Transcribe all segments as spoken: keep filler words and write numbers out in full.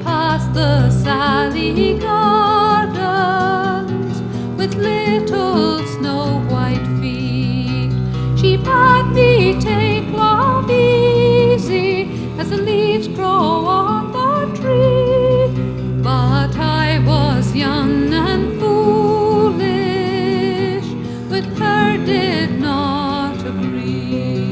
past the Sally Gardens with little snow white feet. She bade me take love easy as the leaves grow on the tree. But I was young and foolish, with her did not agree.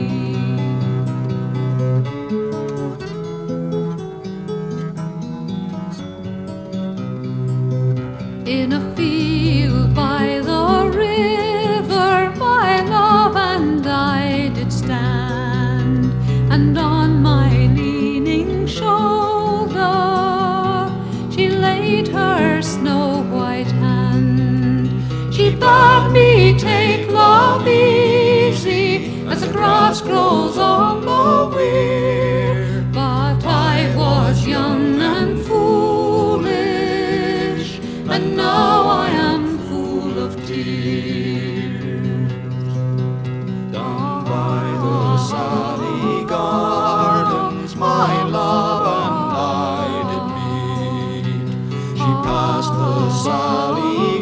In a field by the river, my love and I did stand, and on my leaning shoulder she laid her snow white hand. She bade me take love easy as the grass grows on the weir. But I was young and foolish, and now I am full of tears. Down by the Sally Gardens my love and I did meet. She passed the Sally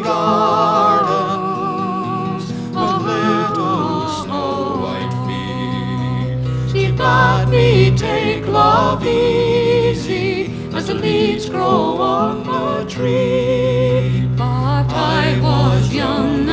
Gardens with little snow white feet. She bade me take love easy as the leaves grow on the tree. But I was young